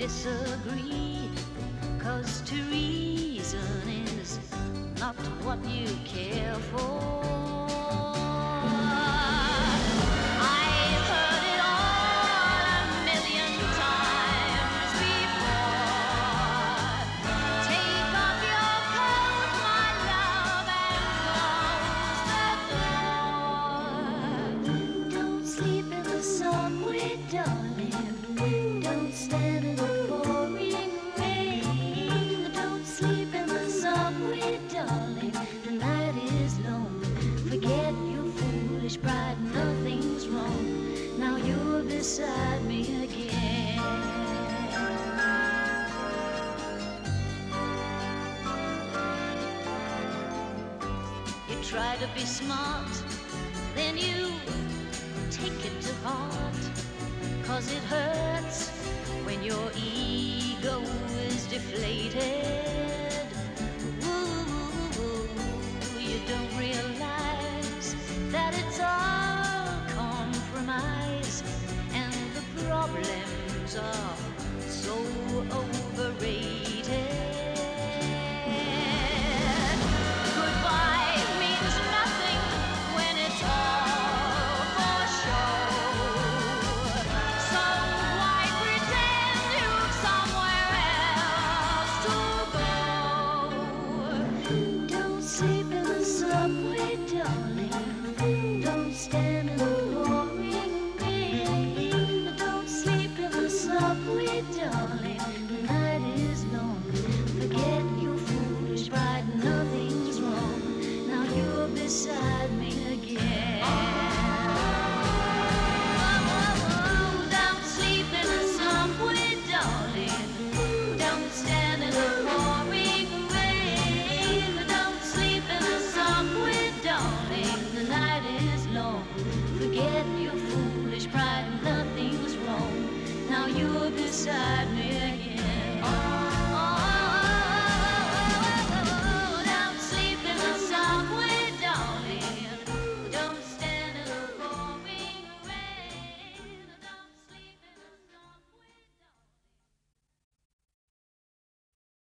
disagree, 'cause to reason is not what you care for. I've heard it all a million times before. Take off your coat, my love, and close the door. Don't sleep in the subway, darling. Don't stand in the pouring rain. Don't sleep in the subway, darling. The night is long. Forget your foolish pride. Nothing's wrong. Now you're beside me again. You try to be smart, then you take it to heart. 'Cause it hurts when your ego is